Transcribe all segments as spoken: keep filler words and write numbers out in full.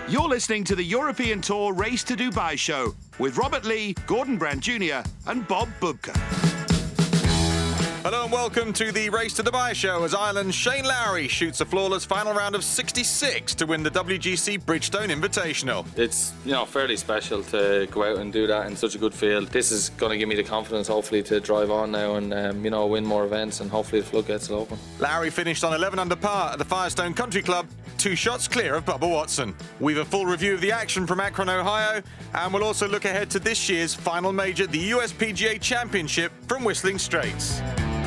You're listening to the European Tour Race to Dubai show with Robert Lee, Gordon Brand Junior and Bob Bubka. Hello and welcome to the Race to Dubai show as Ireland's Shane Lowry shoots a flawless final round of sixty-six to win the W G C Bridgestone Invitational. It's, you know, fairly special to go out and do that in such a good field. This is going to give me the confidence, hopefully, to drive on now and, um, you know, win more events, and hopefully the floodgates will open. Lowry finished on eleven under par at the Firestone Country Club, two shots clear of Bubba Watson. We've a full review of the action from Akron, Ohio, and we'll also look ahead to this year's final major, the U S P G A Championship from Whistling Straits.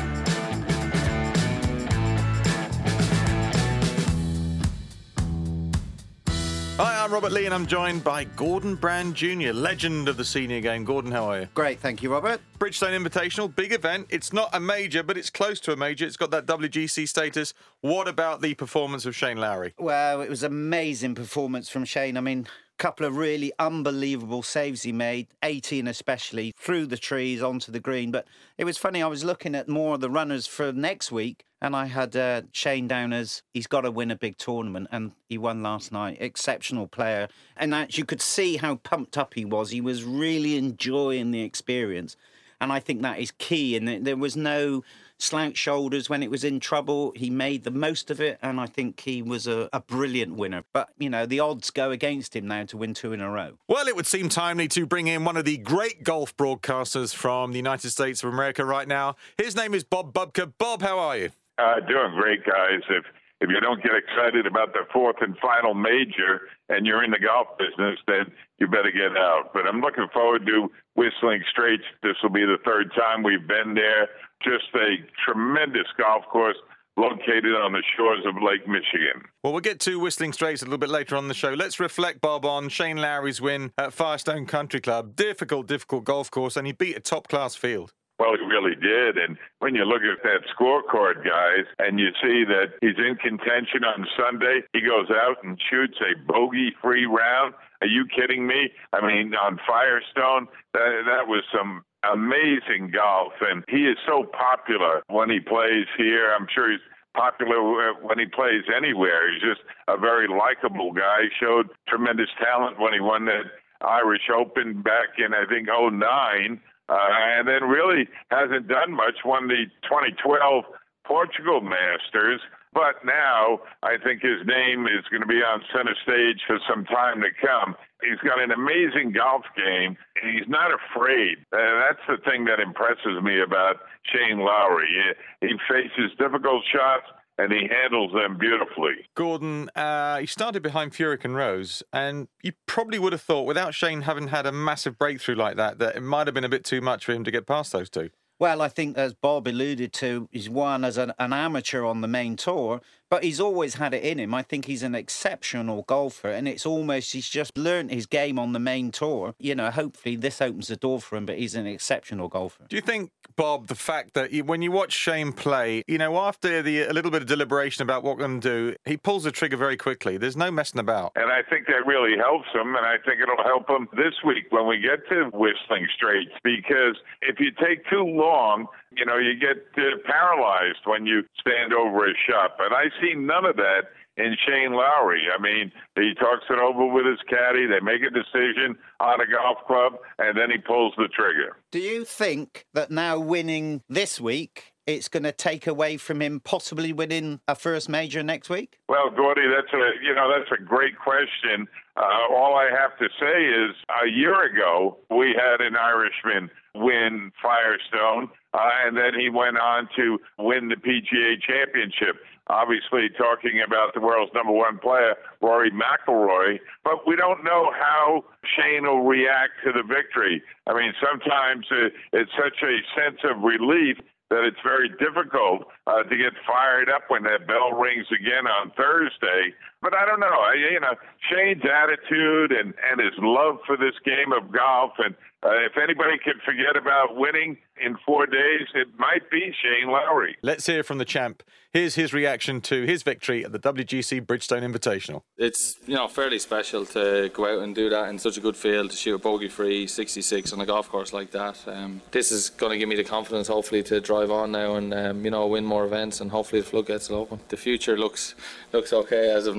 Hi, I'm Robert Lee and I'm joined by Gordon Brand Junior, legend of the senior game. Gordon, how are you? Great, thank you, Robert. Bridgestone Invitational, big event. It's not a major, but it's close to a major. It's got that W G C status. What about the performance of Shane Lowry? Well, it was an amazing performance from Shane. I mean, a couple of really unbelievable saves he made, eighteen especially, through the trees onto the green. But it was funny, I was looking at more of the runners for next week, and I had uh, Shane down as he's got to win a big tournament, and he won last night. Exceptional player. And that, you could see how pumped up he was. He was really enjoying the experience. And I think that is key. And there was no slouch shoulders when it was in trouble. He made the most of it, and I think he was a, a brilliant winner. But, you know, the odds go against him now to win two in a row. Well, it would seem timely to bring in one of the great golf broadcasters from the United States of America right now. His name is Bob Bubka. Bob, how are you? Uh, doing great, guys. If if you don't get excited about the fourth and final major and you're in the golf business, then you better get out. But I'm looking forward to Whistling Straits. This will be the third time we've been there. Just a tremendous golf course located on the shores of Lake Michigan. Well, we'll get to Whistling Straits a little bit later on the show. Let's reflect, Bob, on Shane Lowry's win at Firestone Country Club. Difficult, difficult golf course, and he beat a top-class field. Well, he really did. And when you look at that scorecard, guys, and you see that he's in contention on Sunday, he goes out and shoots a bogey-free round. Are you kidding me? I mean, on Firestone, that, that was some amazing golf. And he is so popular when he plays here. I'm sure he's popular when he plays anywhere. He's just a very likable guy. He showed tremendous talent when he won that Irish Open back in, I think, oh nine. Uh, and then really hasn't done much, won the twenty twelve Portugal Masters. But now I think his name is going to be on center stage for some time to come. He's got an amazing golf game. He's not afraid. Uh, that's the thing that impresses me about Shane Lowry. He, he faces difficult shots, and he handles them beautifully. Gordon, uh, he started behind Furyk and Rose, and you probably would have thought, without Shane having had a massive breakthrough like that, that it might have been a bit too much for him to get past those two. Well, I think, as Bob alluded to, he's won as an, an amateur on the main tour, but he's always had it in him. I think he's an exceptional golfer, and it's almost, he's just learnt his game on the main tour. You know, hopefully this opens the door for him, but he's an exceptional golfer. Do you think, Bob, the fact that you, when you watch Shane play, you know, after the a little bit of deliberation about what we're going to do, he pulls the trigger very quickly. There's no messing about. And I think that really helps him, and I think it'll help him this week when we get to Whistling Straits, because if you take too long, you know, you get uh, paralyzed when you stand over a shot. But I see none of that in Shane Lowry. I mean, he talks it over with his caddy. They make a decision on a golf club, and then he pulls the trigger. Do you think that now winning this week, it's going to take away from him possibly winning a first major next week? Well, Gordy, that's a you know that's a great question. Uh, all I have to say is, a year ago we had an Irishman win Firestone, uh, and then he went on to win the P G A Championship. Obviously, talking about the world's number one player, Rory McIlroy, but we don't know how Shane will react to the victory. I mean, sometimes uh, it's such a sense of relief that it's very difficult uh, to get fired up when that bell rings again on Thursday. But I don't know. I, you know, Shane's attitude and, and his love for this game of golf, and uh, if anybody can forget about winning in four days, it might be Shane Lowry. Let's hear from the champ. Here's his reaction to his victory at the W G C Bridgestone Invitational. It's, you know, fairly special to go out and do that in such a good field, to shoot a bogey-free sixty-six on a golf course like that. Um, this is going to give me the confidence, hopefully, to drive on now and, um, you know, win more events, and hopefully the floodgates will open. The future looks looks okay as of now.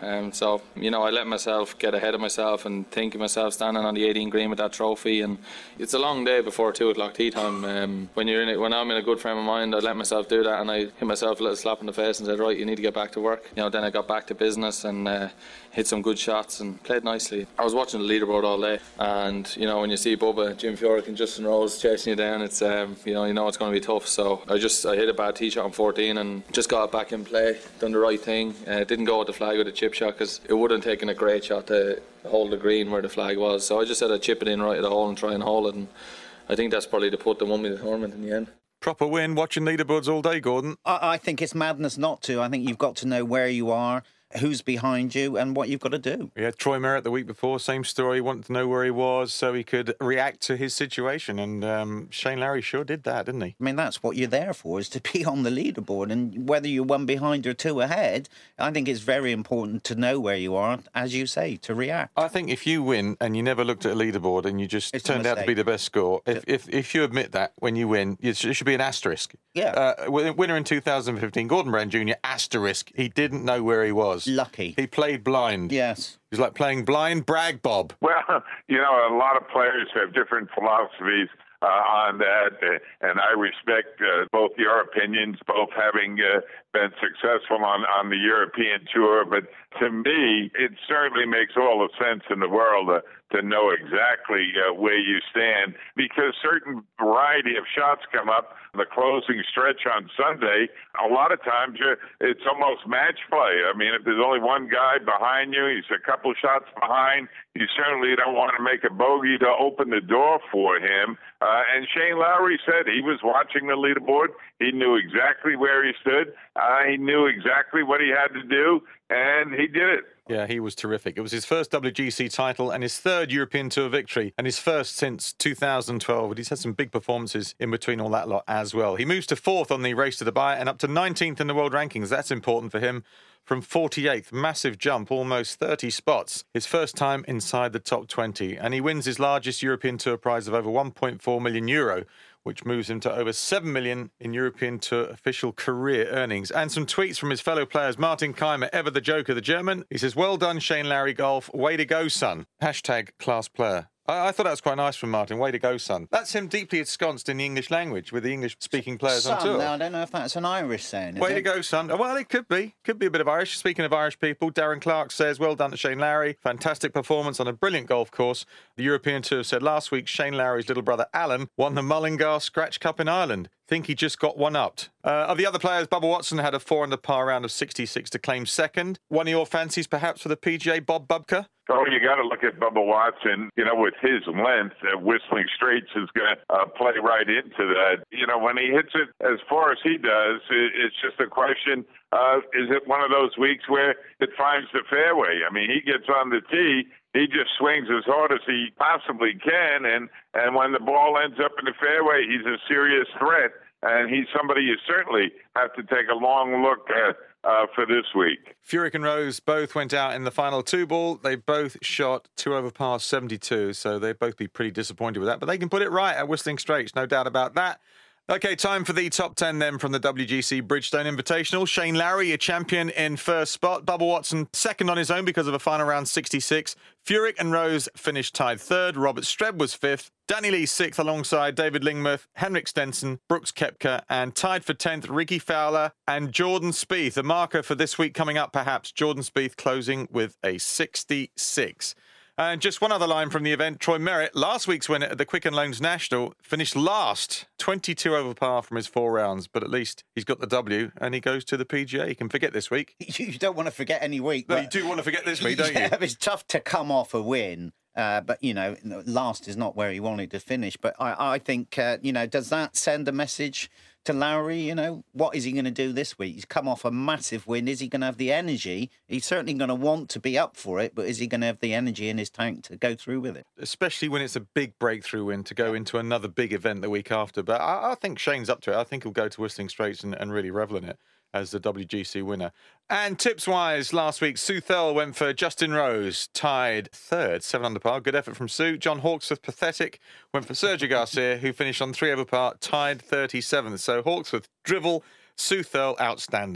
Um, so, you know, I let myself get ahead of myself and think of myself standing on the eighteen green with that trophy. And it's a long day before two o'clock tea time. Um, when you're in it, when I'm in a good frame of mind, I let myself do that, and I hit myself a little slap in the face and said, right, you need to get back to work. You know, then I got back to business and uh, hit some good shots and played nicely. I was watching the leaderboard all day, and you know, when you see Bubba, Jim Furyk and Justin Rose chasing you down, it's um, you know, you know it's going to be tough. So I just I hit a bad tee shot on fourteen and just got back in play, done the right thing. Uh, didn't go with the flag with a chip shot because it would have taken a great shot to hold the green where the flag was. So I just said I'd chip it in right at the hole and try and hold it, and I think that's probably the putt that won me the tournament in the end. Proper win, watching leaderboards all day, Gordon. I, I think it's madness not to. I think you've got to know where you are, who's behind you, and what you've got to do. We had Troy Merritt the week before, same story, wanted to know where he was so he could react to his situation, and um, Shane Lowry sure did that, didn't he? I mean, that's what you're there for, is to be on the leaderboard, and whether you're one behind or two ahead, I think it's very important to know where you are, as you say, to react. I think if you win and you never looked at a leaderboard and you just It's a turned out to mistake. be the best score, if, if, if you admit that when you win, it should it should be an asterisk. Yeah. Uh, winner in two thousand fifteen, Gordon Brown Junior, asterisk. He didn't know where he was. Lucky. He played blind. Yes. It was like playing blind brag, Bob. Well, you know, a lot of players have different philosophies uh, on that, uh, and I respect uh, both your opinions, both having uh, been successful on, on the European tour. But to me, it certainly makes all the sense in the world uh, to know exactly uh, where you stand, because certain variety of shots come up. The closing stretch on Sunday, a lot of times you're, it's almost match play. I mean, if there's only one guy behind you, he's a couple shots behind, you certainly don't want to make a bogey to open the door for him. Uh, and Shane Lowry said he was watching the leaderboard. He knew exactly where he stood. Uh, he knew exactly what he had to do, and he did it. Yeah, he was terrific. It was his first W G C title and his third European Tour victory, and his first since two thousand twelve. But he's had some big performances in between all that lot as well. He moves to fourth on the Race to Dubai and up to nineteenth in the world rankings. That's important for him. From forty-eighth, massive jump, almost thirty spots. His first time inside the top twenty. And he wins his largest European Tour prize of over one point four million euro, which moves him to over seven million in European Tour official career earnings. And some tweets from his fellow players. Martin Keimer, ever the joker, the German. He says, well done, Shane Lowry Golf. Way to go, son. Hashtag class player. I, I thought that was quite nice from Martin. Way to go, son. That's him deeply ensconced in the English language with the English-speaking players Son, on tour. now, I don't know if that's an Irish saying. Is Way it? to go, son. Well, it could be. Could be a bit of Irish. Speaking of Irish people, Darren Clark says, well done to Shane Lowry. Fantastic performance on a brilliant golf course. The European Tour said last week Shane Lowry's little brother Alan won the Mullingar Scratch Cup in Ireland. Think he just got one upped. Uh, of the other players, Bubba Watson had a four under par round of sixty-six to claim second. One of your fancies, perhaps, for the P G A, Bob Bubka? Oh, you got to look at Bubba Watson. You know, with his length, uh, Whistling Straits is going to uh, play right into that. You know, when he hits it as far as he does, it, it's just a question, uh, is it one of those weeks where it finds the fairway? I mean, he gets on the tee, he just swings as hard as he possibly can, and, and when the ball ends up in the fairway, he's a serious threat, and he's somebody you certainly have to take a long look at. Uh, for this week. Furyk and Rose both went out in the final two ball. They both shot two over par seventy-two, so they'd both be pretty disappointed with that. But they can put it right at Whistling Straits, no doubt about that. OK, time for the top ten then from the W G C Bridgestone Invitational. Shane Lowry, a champion in first spot. Bubba Watson second on his own because of a final round sixty-six. Furyk and Rose finished tied third. Robert Streb was fifth. Danny Lee sixth alongside David Lingmuth, Henrik Stenson, Brooks Koepka, and tied for tenth, Ricky Fowler and Jordan Spieth. A marker for this week coming up, perhaps. Jordan Spieth closing with a sixty-six. And just one other line from the event, Troy Merritt, last week's winner at the Quicken Loans National, finished last, twenty-two over par from his four rounds, but at least he's got the W and he goes to the P G A. He can forget this week. You don't want to forget any week. No, but... you do want to forget this week, don't yeah, you? It's tough to come off a win. Uh, but, you know, last is not where he wanted to finish. But I, I think, uh, you know, does that send a message to Lowry? You know, what is he going to do this week? He's come off a massive win. Is he going to have the energy? He's certainly going to want to be up for it, but is he going to have the energy in his tank to go through with it? Especially when it's a big breakthrough win to go into another big event the week after. But I, I think Shane's up to it. I think he'll go to Whistling Straits and, and really revel in it as the W G C winner. And tips-wise, last week, Sue Thurl went for Justin Rose, tied third, seven under par. Good effort from Sue. John Hawksworth, pathetic, went for Sergio Garcia, who finished on three over par, tied thirty-seventh. So Hawksworth, drivel, Sue Thurl, outstanding.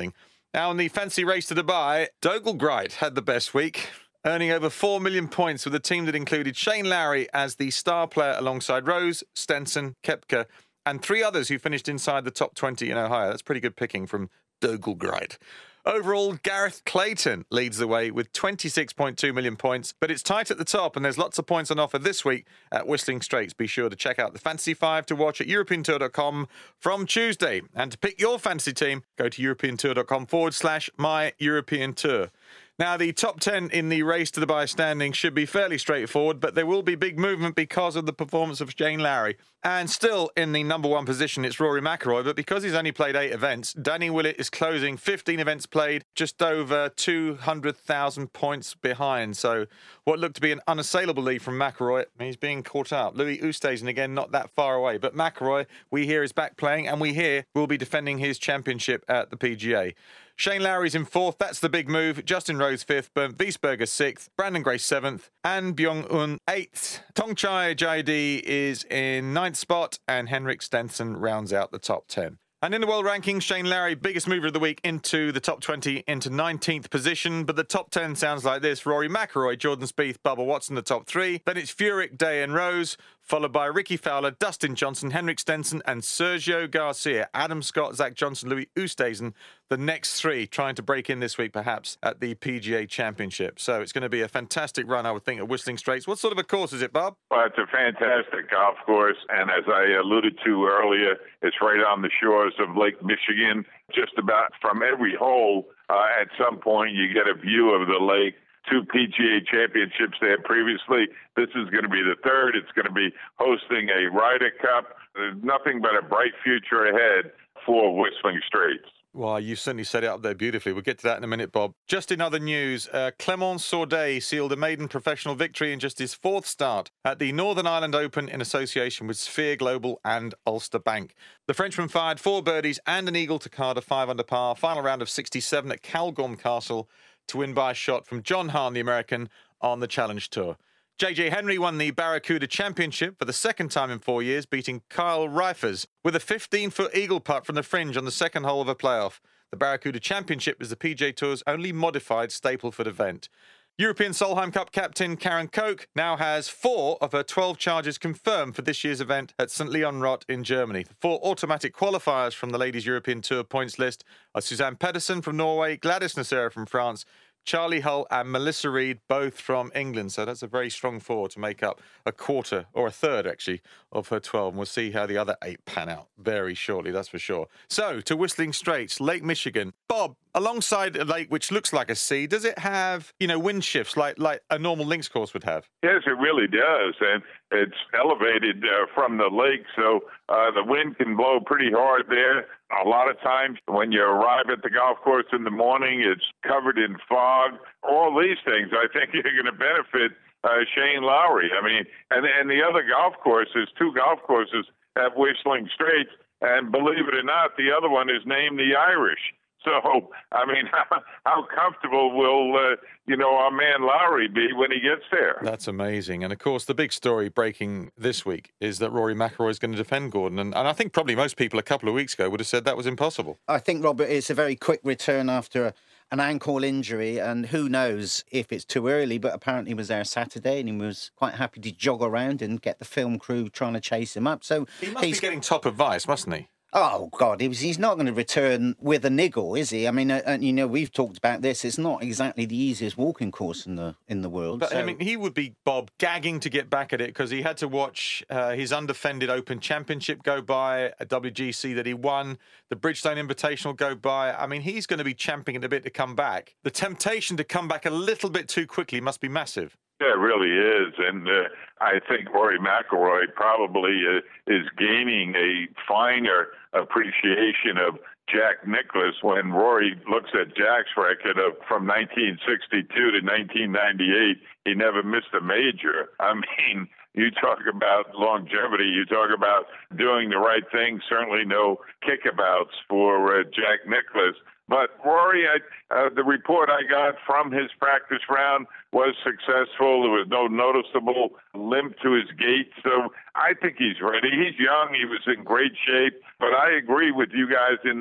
Now, in the fancy race to Dubai, Dougal Gright had the best week, earning over four million points with a team that included Shane Lowry as the star player alongside Rose, Stenson, Koepka, and three others who finished inside the top twenty in Ohio. That's pretty good picking from Dougal Gright. Overall, Gareth Clayton leads the way with twenty-six point two million points, but it's tight at the top and there's lots of points on offer this week at Whistling Straits. Be sure to check out the Fantasy Five to watch at European Tour dot com from Tuesday. And to pick your fantasy team, go to European Tour dot com forward slash My European Tour. Now, the top ten in the race to Dubai standing should be fairly straightforward, but there will be big movement because of the performance of Shane Lowry. And still in the number one position, it's Rory McIlroy, but because he's only played eight events, Danny Willett is closing fifteen events played, just over two hundred thousand points behind. So what looked to be an unassailable lead from McIlroy, he's being caught up. Louis Oosthuizen, again, not that far away. But McIlroy, we hear, is back playing, and we hear will be defending his championship at the P G A. Shane Lowry's in fourth. That's the big move. Justin Rose fifth. Bernd Wiesberger sixth. Brandon Grace seventh. And Byung-Un eighth. Thongchai Jaidee is in ninth spot. And Henrik Stenson rounds out the top ten. And in the world rankings, Shane Lowry, biggest mover of the week, into the top twenty, into nineteenth position. But the top ten sounds like this. Rory McIlroy, Jordan Spieth, Bubba Watson, the top three. Then it's Furyk, Day and Rose, followed by Ricky Fowler, Dustin Johnson, Henrik Stenson and Sergio Garcia. Adam Scott, Zach Johnson, Louis Oosthuizen, the next three trying to break in this week perhaps at the P G A Championship. So it's going to be a fantastic run, I would think, at Whistling Straits. What sort of a course is it, Bob? Well, it's a fantastic golf course, and as I alluded to earlier, it's right on the shores of Lake Michigan. Just about from every hole, uh, at some point you get a view of the lake. Two P G A championships there previously. This is going to be the third. It's going to be hosting a Ryder Cup. There's nothing but a bright future ahead for Whistling Straits. Well, you certainly set it up there beautifully. We'll get to that in a minute, Bob. Just in other news, uh, Clément Sordet sealed a maiden professional victory in just his fourth start at the Northern Ireland Open in association with Sphere Global and Ulster Bank. The Frenchman fired four birdies and an eagle to card a five under par. Final round of sixty-seven at Calgorm Castle to win by a shot from John Hahn, the American, on the Challenge Tour. J J Henry won the Barracuda Championship for the second time in four years, beating Kyle Reifers with a fifteen-foot eagle putt from the fringe on the second hole of a playoff. The Barracuda Championship is the P G A Tour's only modified Stapleford event. European Solheim Cup captain Karen Koch now has four of her twelve charges confirmed for this year's event at Saint Leon Rot in Germany. The four automatic qualifiers from the Ladies European Tour points list are Suzanne Pedersen from Norway, Gladys Nocera from France, Charlie Hull and Melissa Reid, both from England. So that's a very strong four to make up a quarter, or a third, actually, of her twelve. And we'll see how the other eight pan out very shortly, that's for sure. So, to Whistling Straits, Lake Michigan. Bob, alongside a lake which looks like a sea, does it have, you know, wind shifts like, like a normal links course would have? Yes, it really does. And it's elevated uh, from the lake, so uh, the wind can blow pretty hard there. A lot of times when you arrive at the golf course in the morning, it's covered in fog. All these things, I think you're going to benefit uh, Shane Lowry. I mean, and, and the other golf courses, two golf courses at Whistling Straits, and believe it or not, the other one is named the Irish. So, I mean, how, how comfortable will, uh, you know, our man Lowry be when he gets there? That's amazing. And, of course, the big story breaking this week is that Rory McIlroy is going to defend Gordon. And, and I think probably most people a couple of weeks ago would have said that was impossible. I think, Robert, it's a very quick return after a, an ankle injury. And who knows if it's too early, but apparently he was there Saturday and he was quite happy to jog around and get the film crew trying to chase him up. So he must he's be getting top advice, mustn't he? Oh, God, he was, he's not going to return with a niggle, is he? I mean, uh, and, you know, we've talked about this. It's not exactly the easiest walking course in the in the world. But, so. I mean, he would be, Bob, gagging to get back at it because he had to watch uh, his undefended Open Championship go by, a W G C that he won, the Bridgestone Invitational go by. I mean, he's going to be champing it a bit to come back. The temptation to come back a little bit too quickly must be massive. Yeah, it really is. And uh, I think Rory McIlroy probably uh, is gaining a finer appreciation of Jack Nicklaus when Rory looks at Jack's record of from nineteen sixty-two to nineteen ninety-eight, he never missed a major. I mean, you talk about longevity, you talk about doing the right thing, certainly no kickabouts for uh, Jack Nicklaus. But Rory, I, uh, the report I got from his practice round was successful. There was no noticeable limp to his gait. So I think he's ready. He's young. He was in great shape. But I agree with you guys in that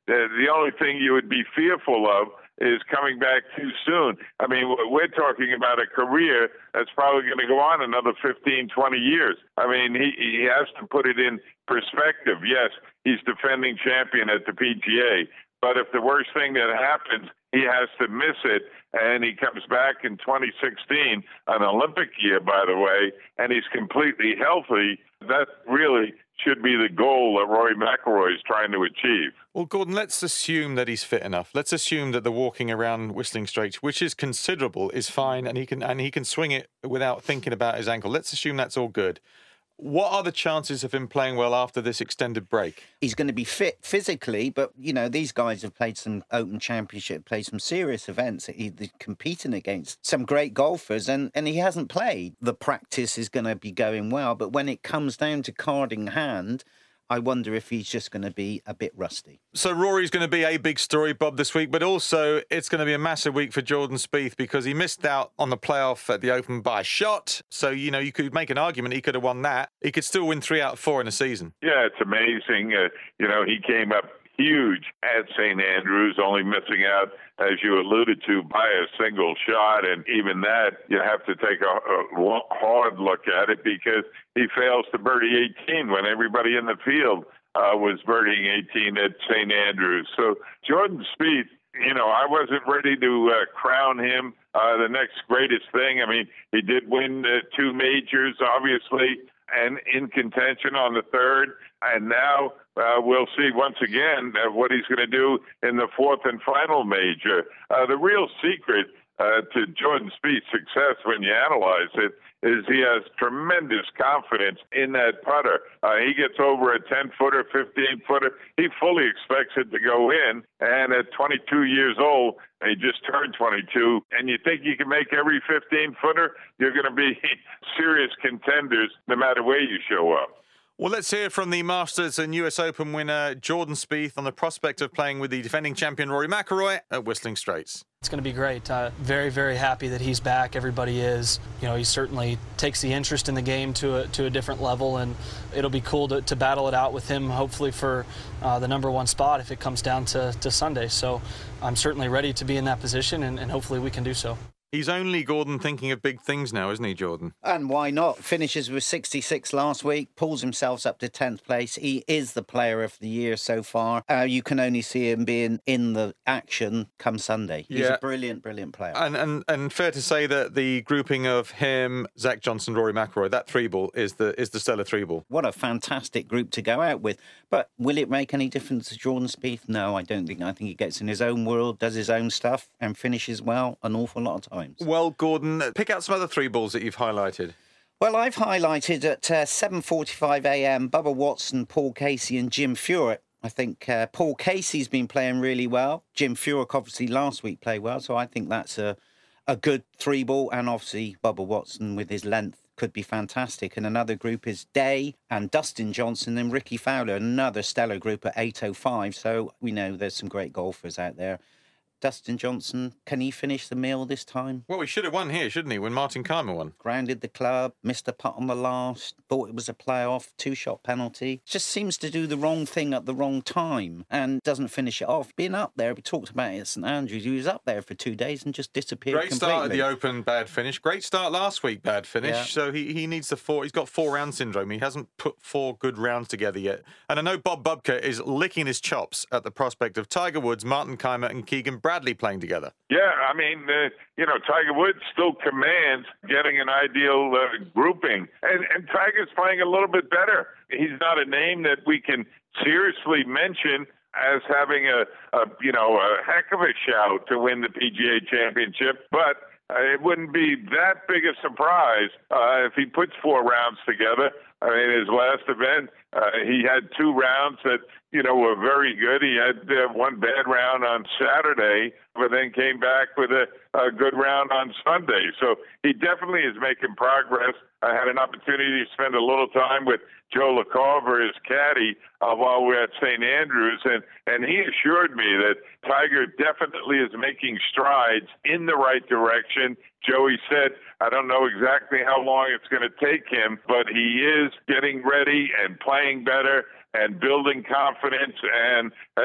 the, the only thing you would be fearful of is coming back too soon. I mean, we're talking about a career that's probably going to go on another fifteen, twenty years. I mean, he, he has to put it in perspective. Yes, he's defending champion at the P G A, but if the worst thing that happens, he has to miss it, and he comes back in twenty sixteen, an Olympic year, by the way, and he's completely healthy, that really should be the goal that Rory McIlroy is trying to achieve. Well, Gordon, let's assume that he's fit enough. Let's assume that the walking around Whistling Straits, which is considerable, is fine, and he can and he can swing it without thinking about his ankle. Let's assume that's all good. What are the chances of him playing well after this extended break? He's going to be fit physically, but, you know, these guys have played some Open Championship, played some serious events. He's competing against some great golfers, and, and he hasn't played. The practice is going to be going well, but when it comes down to card in hand, I wonder if he's just going to be a bit rusty. So Rory's going to be a big story, Bob, this week, but also it's going to be a massive week for Jordan Spieth because he missed out on the playoff at the Open by a shot. So, you know, you could make an argument he could have won that. He could still win three out of four in a season. Yeah, it's amazing. Uh, you know, he came up huge at Saint Andrews, only missing out, as you alluded to, by a single shot. And even that, you have to take a, a hard look at it because he fails to birdie eighteen when everybody in the field uh, was birdieing eighteen at Saint Andrews. So Jordan Spieth, you know, I wasn't ready to uh, crown him uh, the next greatest thing. I mean, he did win uh, two majors, obviously, and in contention on the third. And now uh, we'll see once again uh, what he's going to do in the fourth and final major. Uh, the real secret uh, to Jordan Spieth's success, when you analyze it, is he has tremendous confidence in that putter. Uh, he gets over a ten-footer, fifteen-footer. He fully expects it to go in. And at twenty-two years old, he just turned twenty-two, and you think you can make every fifteen-footer, you're going to be serious contenders no matter where you show up. Well, let's hear from the Masters and U S Open winner Jordan Spieth on the prospect of playing with the defending champion Rory McIlroy at Whistling Straits. It's going to be great. Uh, very, very happy that he's back. Everybody is. You know, he certainly takes the interest in the game to a, to a different level, and it'll be cool to, to battle it out with him, hopefully for uh, the number one spot if it comes down to, to Sunday. So I'm certainly ready to be in that position, and, and hopefully we can do so. He's only, Gordon, thinking of big things now, isn't he, Jordan? And why not? Finishes with sixty-six last week, pulls himself up to tenth place. He is the player of the year so far. Uh, you can only see him being in the action come Sunday. He's yeah. a brilliant, brilliant player. And, and and fair to say that the grouping of him, Zach Johnson, Rory McIlroy, that three ball is the is the stellar three ball. What a fantastic group to go out with. But will it make any difference to Jordan Spieth? No, I don't think. I think he gets in his own world, does his own stuff, and finishes well an awful lot of times. Well, Gordon, pick out some other three balls that you've highlighted. Well, I've highlighted at uh, seven forty-five a m Bubba Watson, Paul Casey and Jim Furyk. I think uh, Paul Casey's been playing really well. Jim Furyk obviously last week played well, so I think that's a, a good three ball. And obviously Bubba Watson with his length could be fantastic. And another group is Day and Dustin Johnson and Ricky Fowler, another stellar group at eight oh five. So we know there's some great golfers out there. Dustin Johnson, can he finish the meal this time? Well, he should have won here, shouldn't he, when Martin Kaymer won? Grounded the club, missed a putt on the last, thought it was a playoff, two-shot penalty. Just seems to do the wrong thing at the wrong time and doesn't finish it off. Being up there, we talked about it at Saint Andrews, he was up there for two days and just disappeared Great completely. start at the Open, bad finish. Great start last week, bad finish. Yeah. So he, he needs the four. He's got four-round syndrome. He hasn't put four good rounds together yet. And I know Bob Bubka is licking his chops at the prospect of Tiger Woods, Martin Kaymer and Keegan Bradley playing together. Yeah, I mean, uh, you know, Tiger Woods still commands getting an ideal uh, grouping. And, and Tiger's playing a little bit better. He's not a name that we can seriously mention as having a, a you know, a heck of a shout to win the P G A Championship. But uh, it wouldn't be that big a surprise uh, if he puts four rounds together. I mean, his last event, uh, he had two rounds that, you know, were very good. He had uh, one bad round on Saturday, but then came back with a, a good round on Sunday. So he definitely is making progress. I had an opportunity to spend a little time with Joe LaCarver, his caddy, uh, while we were at Saint Andrews, and, and he assured me that Tiger definitely is making strides in the right direction. Joey said, I don't know exactly how long it's going to take him, but he is getting ready and playing better and building confidence. And, hey,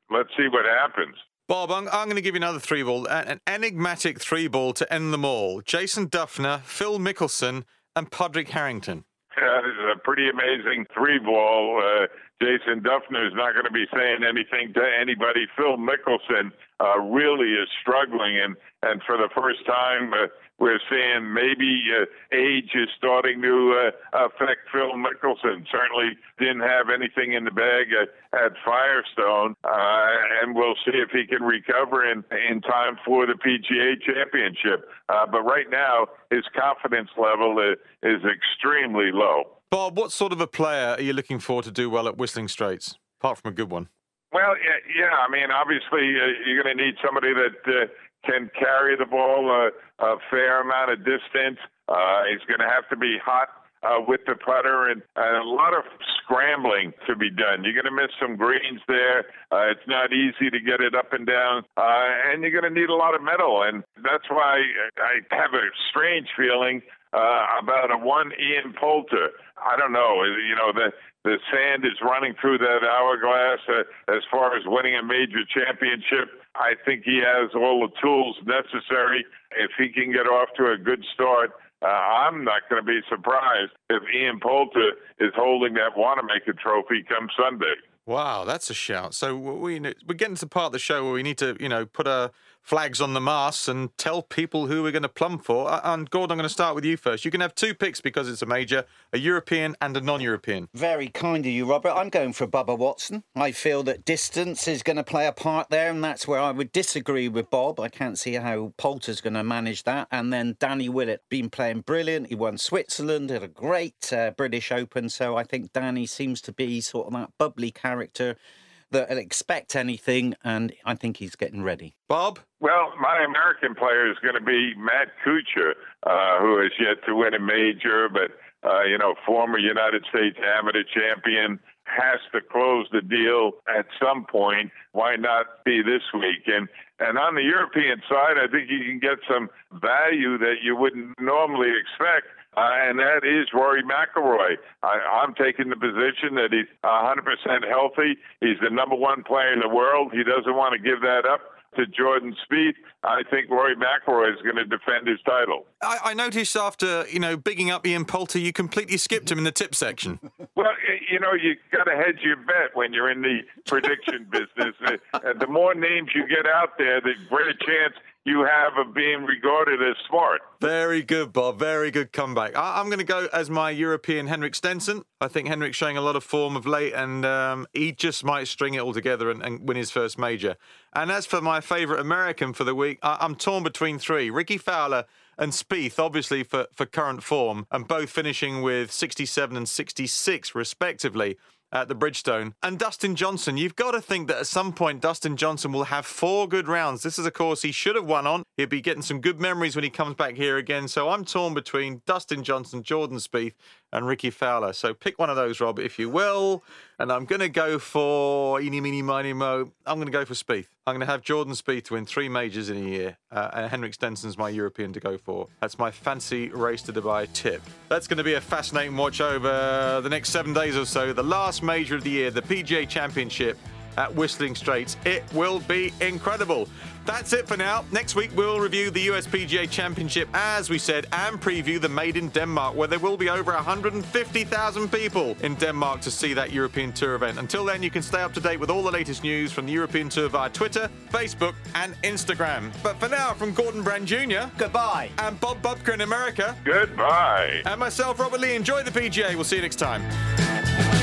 let's see what happens. Bob, I'm, I'm going to give you another three ball, an enigmatic three ball to end them all. Jason Dufner, Phil Mickelson, and Padraig Harrington. Yeah, this is a pretty amazing three ball. Uh, Jason Dufner is not going to be saying anything to anybody. Phil Mickelson uh, really is struggling, and, and for the first time, uh, we're seeing maybe uh, age is starting to uh, affect Phil Mickelson. Certainly didn't have anything in the bag at, at Firestone, uh, and we'll see if he can recover in, in time for the P G A Championship. Uh, but right now, his confidence level is, is extremely low. Bob, what sort of a player are you looking for to do well at Whistling Straits, apart from a good one? Well, yeah, yeah I mean, obviously, uh, you're going to need somebody that uh, can carry the ball a, a fair amount of distance. Uh, he's going to have to be hot uh, with the putter, and, and a lot of scrambling to be done. You're going to miss some greens there. Uh, it's not easy to get it up and down, uh, and you're going to need a lot of metal, and that's why I have a strange feeling uh, about a one Ian Poulter. I don't know. You know, the the sand is running through that hourglass uh, as far as winning a major championship. I think he has all the tools necessary. If he can get off to a good start, uh, I'm not going to be surprised if Ian Poulter is holding that Wanamaker trophy come Sunday. Wow, that's a shout. So we, we're getting to the part of the show where we need to, you know, put our flags on the masts and tell people who we're going to plumb for. And Gordon, I'm going to start with you first. You can have two picks because it's a major, a European and a non-European. Very kind of you, Robert. I'm going for Bubba Watson. I feel that distance is going to play a part there, and that's where I would disagree with Bob. I can't see how Poulter's going to manage that. And then Danny Willett, been playing brilliant. He won Switzerland, had a great uh, British Open. So I think Danny seems to be sort of that bubbly character that'll expect anything, and I think he's getting ready. Bob? Well, my American player is going to be Matt Kuchar, uh, who has yet to win a major, but, uh, you know, former United States amateur champion, has to close the deal at some point. Why not be this week? And, and on the European side, I think you can get some value that you wouldn't normally expect. Uh, and that is Rory McIlroy. I, I'm taking the position that he's one hundred percent healthy. He's the number one player in the world. He doesn't want to give that up to Jordan Spieth. I think Rory McIlroy is going to defend his title. I, I noticed after, you know, bigging up Ian Poulter, you completely skipped him in the tip section. Well, you know, you got to hedge your bet when you're in the prediction business. Uh, the more names you get out there, the greater chance you have of being regarded as smart. Very good, Bob. Very good comeback. I- I'm going to go as my European Henrik Stenson. I think Henrik's showing a lot of form of late, and um, he just might string it all together and, and win his first major. And as for my favourite American for the week, I- I'm torn between three. Ricky Fowler and Spieth, obviously, for, for current form, and both finishing with sixty-seven and sixty-six, respectively, at the Bridgestone. And Dustin Johnson, you've got to think that at some point Dustin Johnson will have four good rounds. This is a course he should have won on. He'll be getting some good memories when he comes back here again. So I'm torn between Dustin Johnson, Jordan Spieth and Ricky Fowler. So pick one of those, Rob, if you will. And I'm going to go for eeny, meeny, miny, mo. I'm going to go for Spieth. I'm going to have Jordan Spieth to win three majors in a year. Uh, and Henrik Stenson's my European to go for. That's my fancy race to Dubai tip. That's going to be a fascinating watch over the next seven days or so. The last major of the year, the P G A Championship at Whistling Straits. It will be incredible. That's it for now. Next week, we'll review the U S P G A Championship, as we said, and preview the Made in Denmark, where there will be over one hundred fifty thousand people in Denmark to see that European Tour event. Until then, you can stay up to date with all the latest news from the European Tour via Twitter, Facebook, and Instagram. But for now, from Gordon Brand Junior, goodbye. And Bob Bubka in America, goodbye. And myself, Robert Lee, enjoy the P G A. We'll see you next time.